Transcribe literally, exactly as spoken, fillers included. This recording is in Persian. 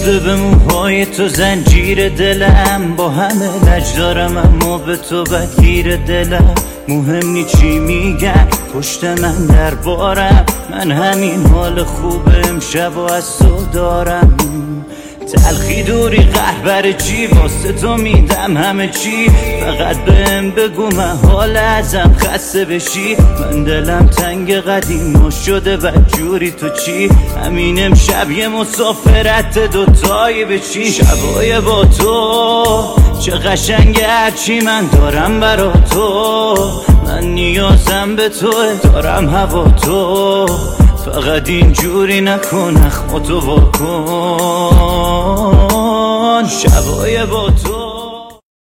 شده به موهای تو زنجیر دلم، با همه لج دارم اما به تو بدگیر دلم. مهم نی چی میگن پشت من دربارم، من همین حال خوب امشب و از تو دارم. تلخی دوری قهر بر چی، واسه تو میدم همه چی، فقط بهم بگو من حال ازم خسته بشی. من دلم تنگ قدیم شده بدجوری تو چی، همین امشب یه مسافرت دوتایی بشی. شبای با تو چه قشنگه هرچی من دارم برا تو، من نیازم به توه دارم هوا تو، فقط اینجوری نکن اخماتو واکن. شبای با تو